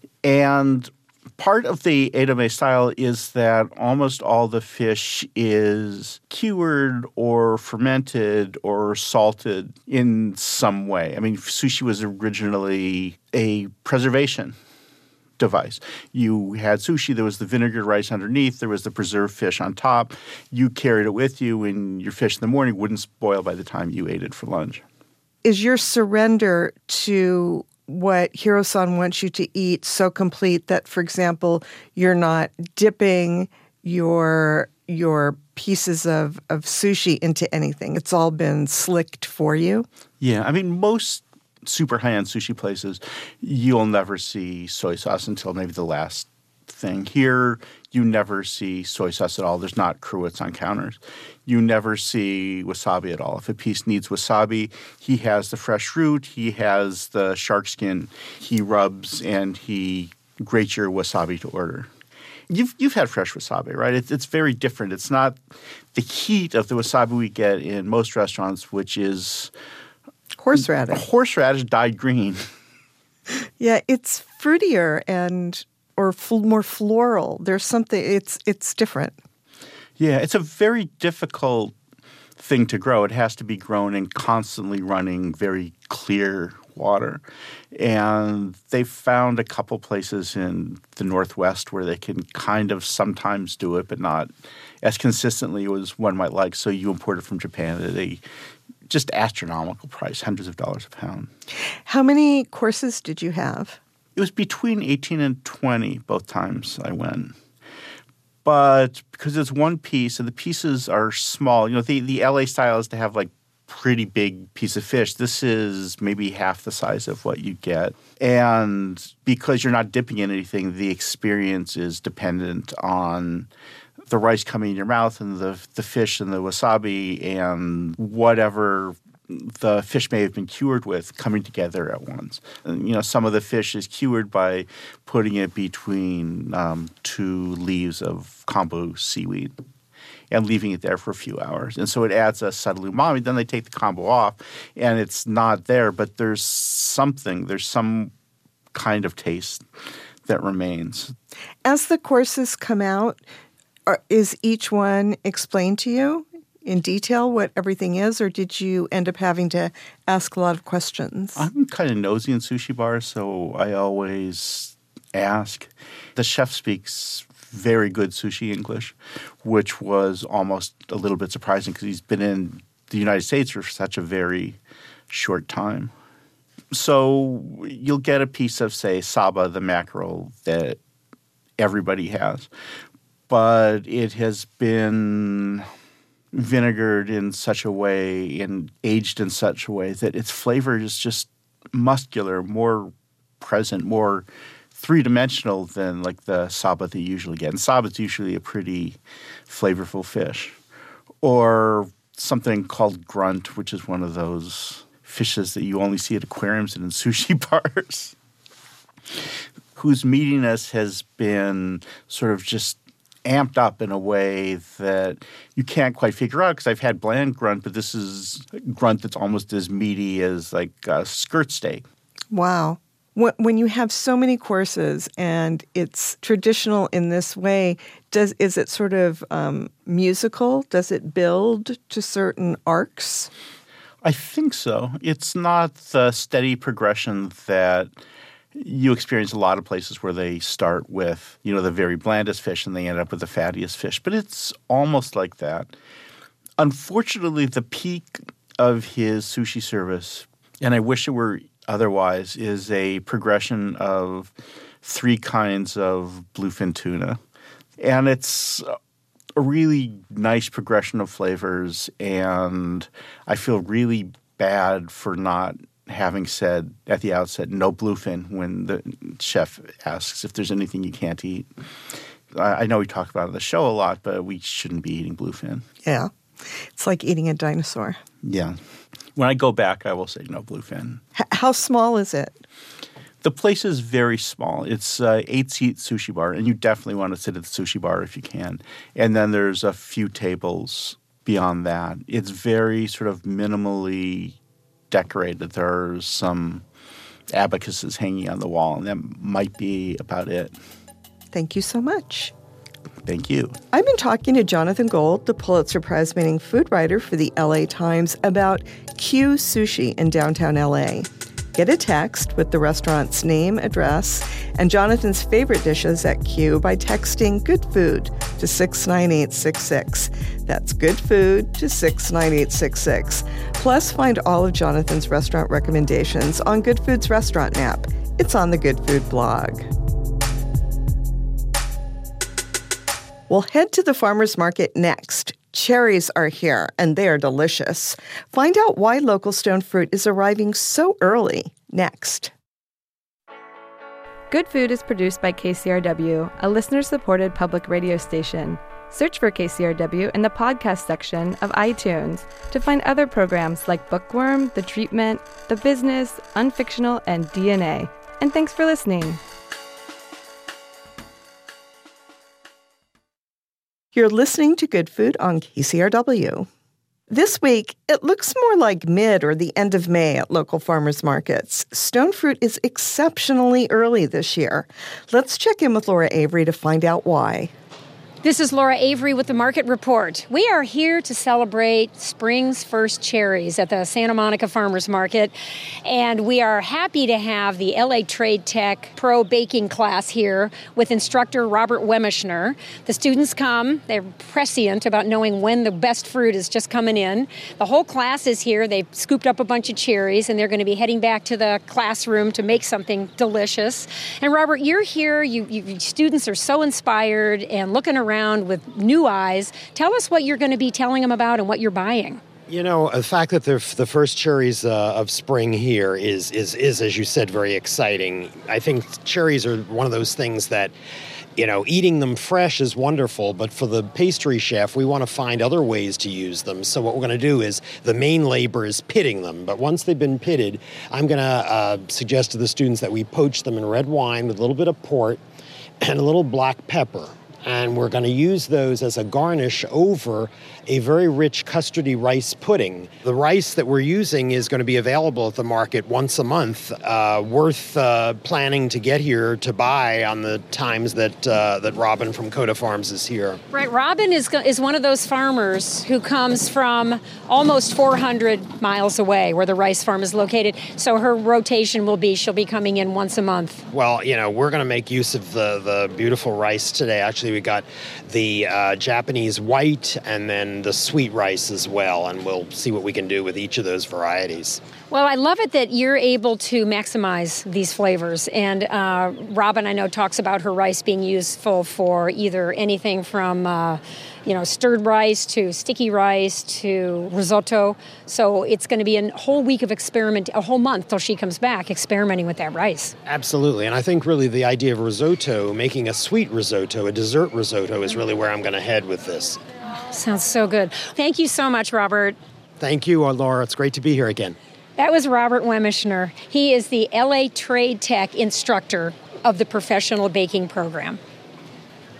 And part of the edamame style is that almost all the fish is cured or fermented or salted in some way. I mean, sushi was originally a preservation device. You had sushi, there was the vinegar rice underneath, there was the preserved fish on top. You carried it with you, and your fish in the morning wouldn't spoil by the time you ate it for lunch. Is your surrender to what Hiro-san wants you to eat so complete that, for example, you're not dipping your your pieces of, of sushi into anything? It's all been slicked for you? Yeah, I mean, most super high-end sushi places, you'll never see soy sauce until maybe the last thing. Here, you never see soy sauce at all. There's not cruets on counters. You never see wasabi at all. If a piece needs wasabi, he has the fresh root, he has the shark skin, he rubs and he grates your wasabi to order. You've you've had fresh wasabi, right? It's, it's very different. It's not the heat of the wasabi we get in most restaurants, which is Horseradish. Horseradish dyed green. Yeah, it's fruitier and or fl- more floral. There's something. It's it's different. Yeah, it's a very difficult thing to grow. It has to be grown in constantly running, very clear water. And they found a couple places in the Northwest where they can kind of sometimes do it, but not as consistently as one might like. So you import it from Japan at a just astronomical price, hundreds of dollars a pound. How many courses did you have? It was between eighteen and twenty both times I went. But because it's one piece and the pieces are small, you know, the, the L A style is to have like pretty big piece of fish. This is maybe half the size of what you get. And because you're not dipping in anything, the experience is dependent on the rice coming in your mouth and the the fish and the wasabi and whatever the fish may have been cured with coming together at once. And, you know, some of the fish is cured by putting it between um, two leaves of kombu seaweed and leaving it there for a few hours. And so it adds a subtle umami. Then they take the kombu off, and it's not there, but there's something, there's some kind of taste that remains. As the courses come out, are, is each one explained to you in detail what everything is, or did you end up having to ask a lot of questions? I'm kind of nosy in sushi bars, so I always ask. The chef speaks very good sushi English, which was almost a little bit surprising because he's been in the United States for such a very short time. So you'll get a piece of, say, saba, the mackerel that everybody has, but it has been vinegared in such a way and aged in such a way that its flavor is just muscular, more present, more three-dimensional than like the saba that you usually get. And saba is usually a pretty flavorful fish. Or something called grunt, which is one of those fishes that you only see at aquariums and in sushi bars, whose meatiness has been sort of just amped up in a way that you can't quite figure out, because I've had bland grunt, but this is grunt that's almost as meaty as like a skirt steak. Wow. When you have so many courses and it's traditional in this way, does is it sort of um, musical? Does it build to certain arcs? I think so. It's not the steady progression that you experience a lot of places where they start with, you know, the very blandest fish and they end up with the fattiest fish. But it's almost like that. Unfortunately, the peak of his sushi service, and I wish it were otherwise, is a progression of three kinds of bluefin tuna. And it's a really nice progression of flavors, and I feel really bad for not having said at the outset no bluefin when the chef asks if there's anything you can't eat. I, I know we talked about it on the show a lot, but we shouldn't be eating bluefin. Yeah. It's like eating a dinosaur. Yeah. When I go back, I will say no bluefin. H- how small is it? The place is very small. It's an eight-seat sushi bar, and you definitely want to sit at the sushi bar if you can. And then there's a few tables beyond that. It's very sort of minimally decorated. There's some abacuses hanging on the wall, and that might be about it. Thank you so much. Thank you. I've been talking to Jonathan Gold, the Pulitzer Prize-winning food writer for the L A Times, about Q Sushi in downtown L A. Get a text with the restaurant's name, address, and Jonathan's favorite dishes at Q by texting Good Food to six nine eight six six. That's Good Food to six nine eight six six. Plus, find all of Jonathan's restaurant recommendations on Good Food's restaurant app. It's on the Good Food blog. We'll head to the farmer's market next. Cherries are here, and they are delicious. Find out why local stone fruit is arriving so early next. Good Food is produced by K C R W, a listener-supported public radio station. Search for K C R W in the podcast section of iTunes to find other programs like Bookworm, The Treatment, The Business, Unfictional, and D N A. And thanks for listening. You're listening to Good Food on K C R W. This week, it looks more like mid or the end of May at local farmers markets. Stone fruit is exceptionally early this year. Let's check in with Laura Avery to find out why. This is Laura Avery with the Market Report. We are here to celebrate spring's first cherries at the Santa Monica Farmers Market, and we are happy to have the L A Trade Tech Pro Baking class here with instructor Robert Wemischner. The students come, they're prescient about knowing when the best fruit is just coming in. The whole class is here. They've scooped up a bunch of cherries, and they're going to be heading back to the classroom to make something delicious. And Robert, you're here. You, you students are so inspired and looking around around with new eyes. Tell us what you're going to be telling them about and what you're buying. You know, the fact that they're the first cherries uh, of spring here is, is, is, as you said, very exciting. I think cherries are one of those things that, you know, eating them fresh is wonderful, but for the pastry chef, we want to find other ways to use them. So what we're going to do is the main labor is pitting them. But once they've been pitted, I'm going to uh, suggest to the students that we poach them in red wine with a little bit of port and a little black pepper. And we're going to use those as a garnish over a very rich custardy rice pudding. The rice that we're using is going to be available at the market once a month, uh, worth uh, planning to get here to buy on the times that uh, that Robin from Coda Farms is here. Right, Robin is is one of those farmers who comes from almost four hundred miles away where the rice farm is located. So her rotation will be she'll be coming in once a month. Well, you know, we're going to make use of the, the beautiful rice today. Actually, we got the uh, Japanese white and then the sweet rice as well, and we'll see what we can do with each of those varieties. Well, I love it that you're able to maximize these flavors. And uh, Robin, I know, talks about her rice being useful for either anything from, uh, you know, stirred rice to sticky rice to risotto. So it's going to be a whole week of experiment, a whole month till she comes back, experimenting with that rice. Absolutely. And I think really the idea of risotto, making a sweet risotto, a dessert risotto, is really where I'm going to head with this. Sounds so good. Thank you so much, Robert. Thank you, Laura. It's great to be here again. That was Robert Wemischner. He is the L A Trade Tech instructor of the Professional Baking Program.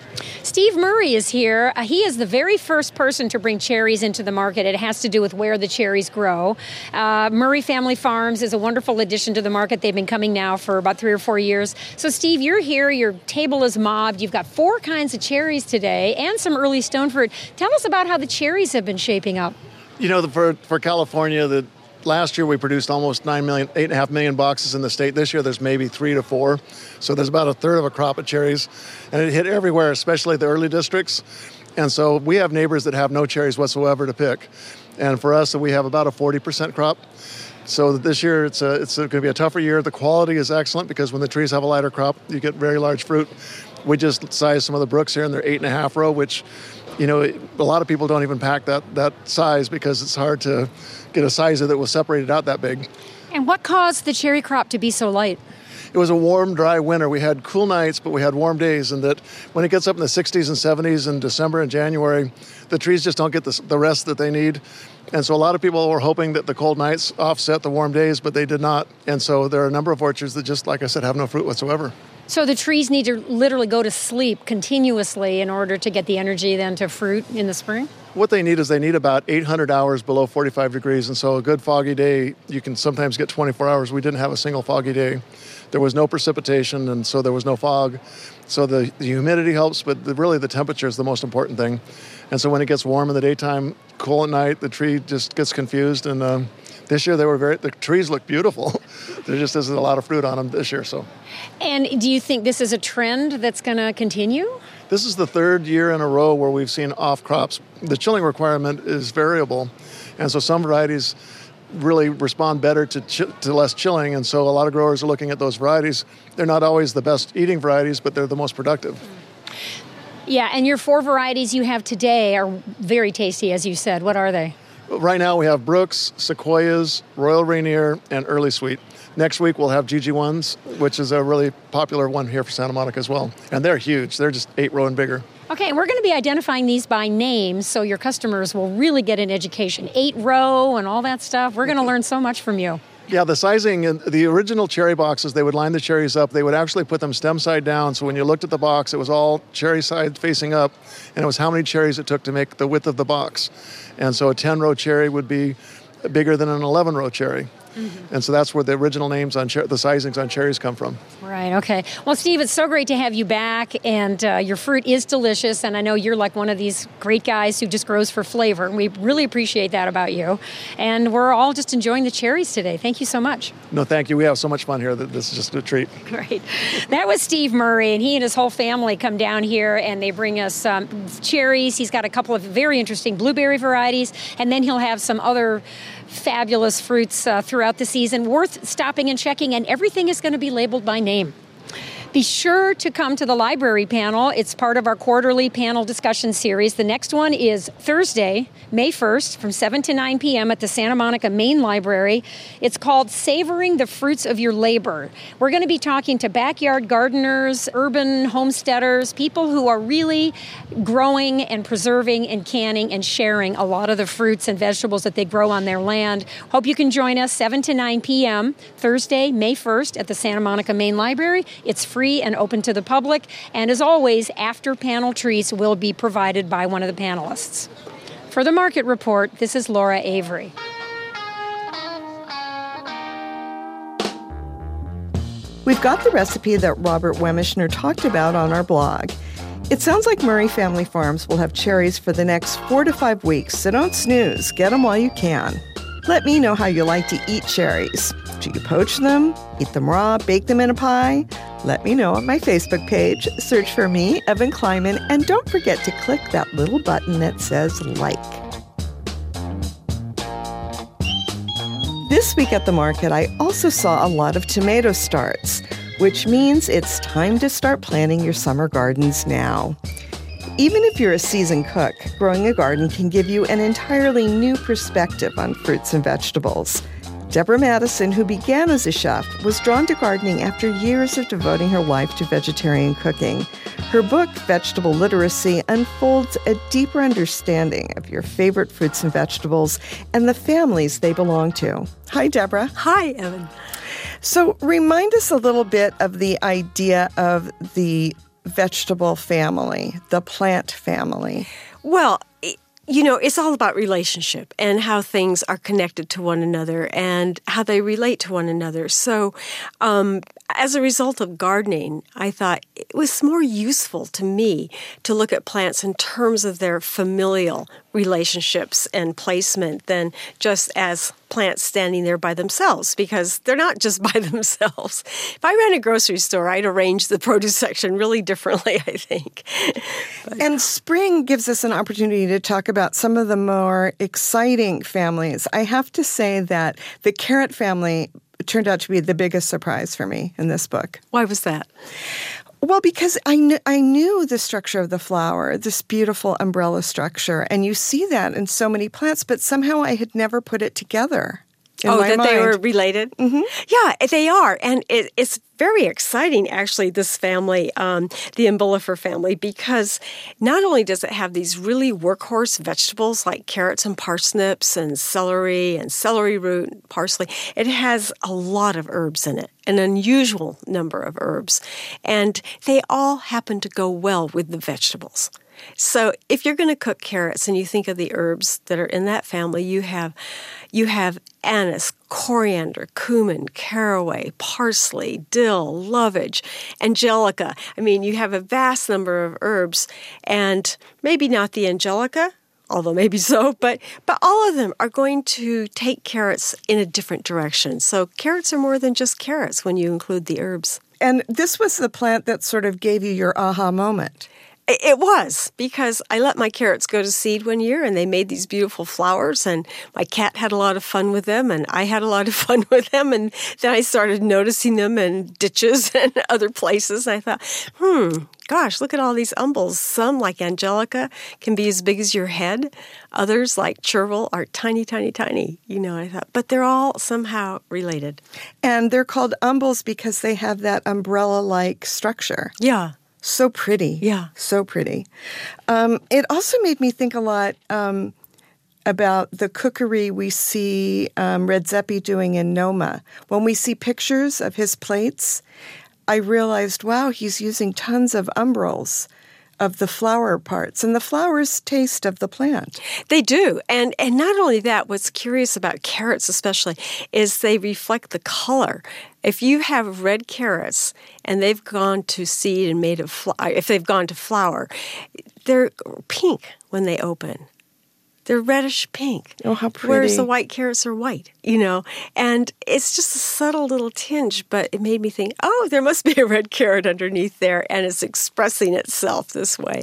Steve Murray is here. Uh, he is the very first person to bring cherries into the market. It has to do with where the cherries grow. Uh, Murray Family Farms is a wonderful addition to the market. They've been coming now for about three or four years. So, Steve, you're here. Your table is mobbed. You've got four kinds of cherries today and some early stone fruit. Tell us about how the cherries have been shaping up. You know, the, for, for California, the last year we produced almost nine million, eight and a half million boxes in the state. This year there's maybe three to four. So there's about a third of a crop of cherries. And it hit everywhere, especially the early districts. And so we have neighbors that have no cherries whatsoever to pick. And for us, we have about a forty percent crop. So this year it's a, it's going to be a tougher year. The quality is excellent because when the trees have a lighter crop, you get very large fruit. We just sized some of the Brooks here and they're eight and a half row, which, you know, a lot of people don't even pack that, that size because it's hard to get a sizer that will separate it out that big. And what caused the cherry crop to be so light? It was a warm, dry winter. We had cool nights, but we had warm days, and that when it gets up in the sixties and seventies in December and January, the trees just don't get the, the rest that they need. And so a lot of people were hoping that the cold nights offset the warm days, but they did not. And so there are a number of orchards that just, like I said, have no fruit whatsoever. So the trees need to literally go to sleep continuously in order to get the energy then to fruit in the spring? What they need is they need about eight hundred hours below forty-five degrees. And so a good foggy day, you can sometimes get twenty-four hours. We didn't have a single foggy day. There was no precipitation, and so there was no fog. So the, the humidity helps, but the, really the temperature is the most important thing. And so when it gets warm in the daytime, cool at night, the tree just gets confused. And um, this year they were very, the trees look beautiful. There just isn't a lot of fruit on them this year. So. And do you think this is a trend that's going to continue? This is the third year in a row where we've seen off crops. The chilling requirement is variable. And so some varieties really respond better to ch- to less chilling. And so a lot of growers are looking at those varieties. They're not always the best eating varieties, but they're the most productive. Yeah, and your four varieties you have today are very tasty, as you said. What are they? Right now we have Brooks, Sequoias, Royal Rainier, and Early Sweet. Next week we'll have G G ones, which is a really popular one here for Santa Monica as well. And they're huge. They're just eight row and bigger. Okay, and we're going to be identifying these by name so your customers will really get an education. Eight row and all that stuff. We're going to learn so much from you. Yeah, the sizing, in the original cherry boxes, they would line the cherries up. They would actually put them stem side down. So when you looked at the box, it was all cherry side facing up. And it was how many cherries it took to make the width of the box. And so a ten row cherry would be bigger than an eleven row cherry. Mm-hmm. And so that's where the original names on cher- the sizings on cherries come from. Right, okay. Well, Steve, it's so great to have you back, and uh, your fruit is delicious, and I know you're like one of these great guys who just grows for flavor, and we really appreciate that about you. And we're all just enjoying the cherries today. Thank you so much. No, thank you. We have so much fun here that this is just a treat. Great. That was Steve Murray, and he and his whole family come down here, and they bring us um, cherries. He's got a couple of very interesting blueberry varieties, and then he'll have some other fabulous fruits uh, throughout the season, worth stopping and checking, and everything is going to be labeled by name. Be sure to come to the library panel. It's part of our quarterly panel discussion series. The next one is Thursday, May first, from seven to nine p.m. at the Santa Monica Main Library. It's called Savoring the Fruits of Your Labor. We're going to be talking to backyard gardeners, urban homesteaders, people who are really growing and preserving and canning and sharing a lot of the fruits and vegetables that they grow on their land. Hope you can join us seven to nine p.m. Thursday, May first, at the Santa Monica Main Library. It's free free and open to the public. And as always, after panel treats will be provided by one of the panelists. For the Market Report, this is Laura Avery. We've got the recipe that Robert Wemischner talked about on our blog. It sounds like Murray Family Farms will have cherries for the next four to five weeks, so don't snooze. Get them while you can. Let me know how you like to eat cherries. Do you poach them, eat them raw, bake them in a pie? Let me know on my Facebook page. Search for me, Evan Kleiman, and don't forget to click that little button that says like. This week at the market, I also saw a lot of tomato starts, which means it's time to start planting your summer gardens now. Even if you're a seasoned cook, growing a garden can give you an entirely new perspective on fruits and vegetables. Deborah Madison, who began as a chef, was drawn to gardening after years of devoting her life to vegetarian cooking. Her book, Vegetable Literacy, unfolds a deeper understanding of your favorite fruits and vegetables and the families they belong to. Hi, Deborah. Hi, Evan. So remind us a little bit of the idea of the vegetable family, the plant family? Well, you know, it's all about relationship and how things are connected to one another and how they relate to one another. So um, as a result of gardening, I thought it was more useful to me to look at plants in terms of their familial relationships and placement than just as plants standing there by themselves, because they're not just by themselves. If I ran a grocery store, I'd arrange the produce section really differently, I think. But. And spring gives us an opportunity to talk about some of the more exciting families. I have to say that the carrot family turned out to be the biggest surprise for me in this book. Why was that? Well, because I, kn- I knew the structure of the flower, this beautiful umbrella structure, and you see that in so many plants, but somehow I had never put it together. Oh, that mind. they were related? Mm-hmm. Yeah, they are. And it, it's very exciting, actually, this family, um, the Umbellifer family, because not only does it have these really workhorse vegetables like carrots and parsnips and celery and celery root and parsley, it has a lot of herbs in it, an unusual number of herbs. And they all happen to go well with the vegetables. So if you're going to cook carrots and you think of the herbs that are in that family, you have you have anise, coriander, cumin, caraway, parsley, dill, lovage, angelica. I mean, you have a vast number of herbs, and maybe not the angelica, although maybe so, but but all of them are going to take carrots in a different direction. So carrots are more than just carrots when you include the herbs. And this was the plant that sort of gave you your aha moment. It was, because I let my carrots go to seed one year and they made these beautiful flowers, and my cat had a lot of fun with them and I had a lot of fun with them, and then I started noticing them in ditches and other places. And I thought, hmm, gosh, look at all these umbels. Some, like angelica, can be as big as your head. Others, like chervil, are tiny, tiny, tiny. You know, I thought, but they're all somehow related. And they're called umbels because they have that umbrella-like structure. Yeah. So pretty. Yeah. So pretty. Um, it also made me think a lot um, about the cookery we see um, Redzepi doing in Noma. When we see pictures of his plates, I realized, wow, he's using tons of umbels of the flower parts, and the flowers taste of the plant. They do. And and not only that, what's curious about carrots especially is they reflect the color. If you have red carrots and they've gone to seed and made of flower, if they've gone to flower, they're pink when they open. They're reddish pink. Oh, how pretty. Whereas the white carrots are white, you know. And it's just a subtle little tinge, but it made me think, oh, there must be a red carrot underneath there, and it's expressing itself this way.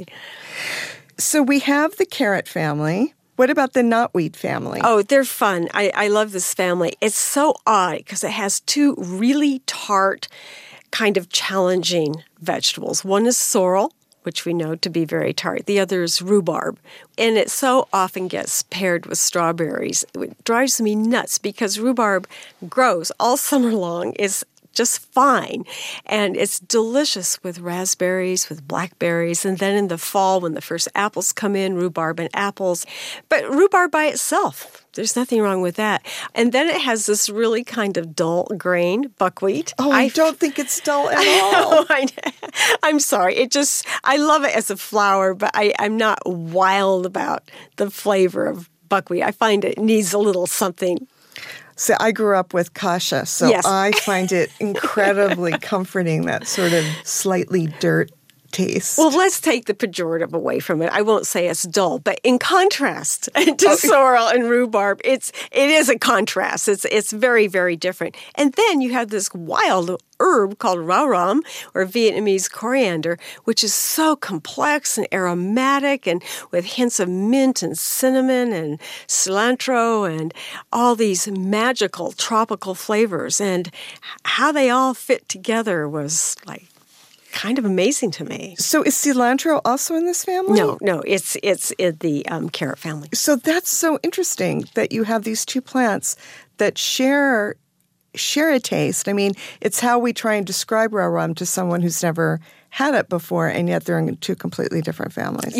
So we have the carrot family. What about the knotweed family? Oh, they're fun. I, I love this family. It's so odd because it has two really tart, kind of challenging vegetables. One is sorrel, which we know to be very tart. The other is rhubarb. And it so often gets paired with strawberries. It drives me nuts because rhubarb grows all summer long, is just fine. And it's delicious with raspberries, with blackberries, and then in the fall when the first apples come in, rhubarb and apples. But rhubarb by itself, there's nothing wrong with that. And then it has this really kind of dull grain, buckwheat. Oh, I, I don't think it's dull at all. I know, I'm sorry. It just, I love it as a flower, but I, I'm not wild about the flavor of buckwheat. I find it needs a little something. So I grew up with kasha, so yes. I find it incredibly comforting, that sort of slightly dirt taste. Well, let's take the pejorative away from it. I won't say it's dull, but in contrast to oh. sorrel and rhubarb, it's it is a contrast. It's it's very, very different. And then you have this wild herb called rauram, or Vietnamese coriander, which is so complex and aromatic and with hints of mint and cinnamon and cilantro and all these magical tropical flavors. And how they all fit together was like kind of amazing to me. So is cilantro also in this family? No, no, it's it's in the um, carrot family. So that's so interesting that you have these two plants that share share a taste. I mean, it's how we try and describe rauram to someone who's never had it before, and yet they're in two completely different families. Yeah.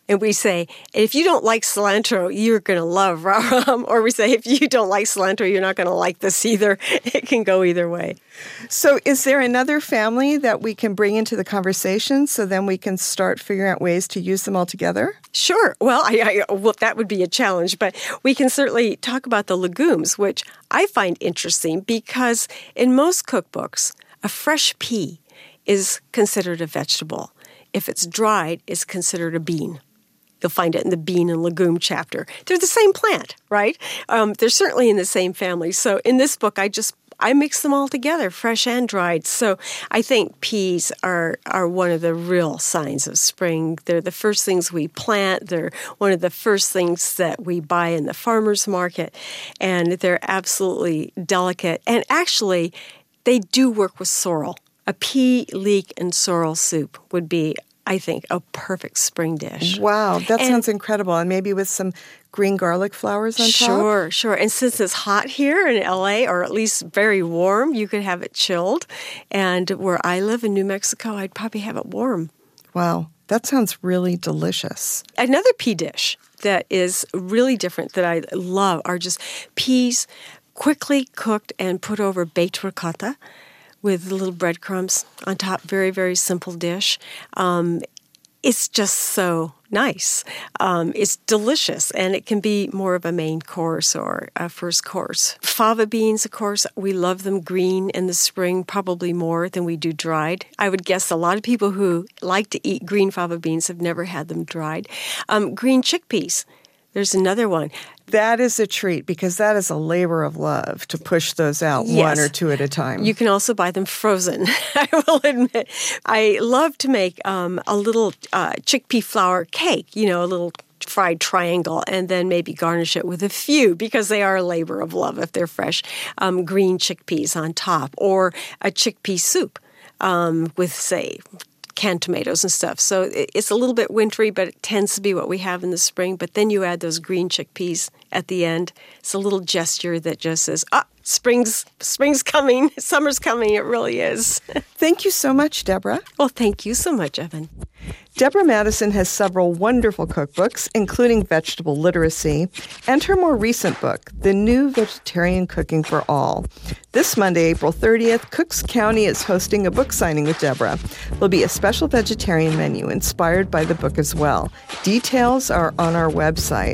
And we say, if you don't like cilantro, you're going to love Raham. Or we say, if you don't like cilantro, you're not going to like this either. It can go either way. So is there another family that we can bring into the conversation so then we can start figuring out ways to use them all together? Sure. Well, I, I, well, that would be a challenge, but we can certainly talk about the legumes, which I find interesting because in most cookbooks, a fresh pea is considered a vegetable. If it's dried, it's considered a bean. You'll find it in the bean and legume chapter. They're the same plant, right? Um, they're certainly in the same family. So in this book, I just I mix them all together, fresh and dried. So I think peas are, are one of the real signs of spring. They're the first things we plant. They're one of the first things that we buy in the farmer's market. And they're absolutely delicate. And actually, they do work with sorrel. A pea, leek, and sorrel soup would be, I think, a perfect spring dish. Wow, that and, sounds incredible. And maybe with some green garlic flowers on sure, top? Sure, sure. And since it's hot here in L A, or at least very warm, you could have it chilled. And where I live in New Mexico, I'd probably have it warm. Wow, that sounds really delicious. Another pea dish that is really different that I love are just peas quickly cooked and put over baked ricotta with little breadcrumbs on top. Very, very simple dish. Um, it's just so nice. Um, it's delicious, and it can be more of a main course or a first course. Fava beans, of course, we love them green in the spring, probably more than we do dried. I would guess a lot of people who like to eat green fava beans have never had them dried. Um, green chickpeas. There's another one. That is a treat because that is a labor of love to push those out yes. one or two at a time. You can also buy them frozen, I will admit. I love to make um, a little uh, chickpea flour cake, you know, a little fried triangle, and then maybe garnish it with a few, because they are a labor of love if they're fresh, um, green chickpeas on top, or a chickpea soup um, with, say, canned tomatoes and stuff. So it's a little bit wintry, but it tends to be what we have in the spring. But then you add those green chickpeas at the end. It's a little gesture that just says, ah, spring's, spring's coming, summer's coming. It really is. Thank you so much, Deborah. Well, thank you so much, Evan. Deborah Madison has several wonderful cookbooks, including Vegetable Literacy, and her more recent book, The New Vegetarian Cooking for All. This Monday, April thirtieth, Cooks County is hosting a book signing with Deborah. There'll be a special vegetarian menu inspired by the book as well. Details are on our website.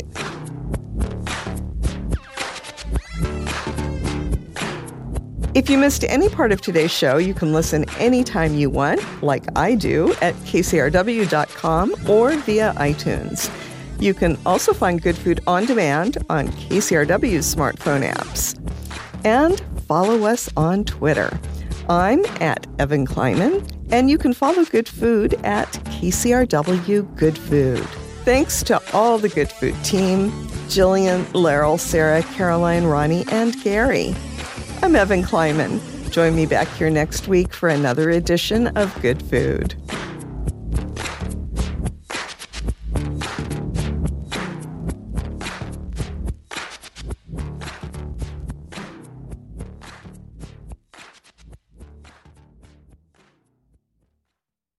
If you missed any part of today's show, you can listen anytime you want, like I do, at K C R W dot com or via iTunes. You can also find Good Food on demand on K C R W's smartphone apps. And follow us on Twitter. I'm at Evan Kleiman, and you can follow Good Food at K C R W Good Food. Thanks to all the Good Food team, Jillian, Laryl, Sarah, Caroline, Ronnie, and Gary. I'm Evan Kleiman. Join me back here next week for another edition of Good Food.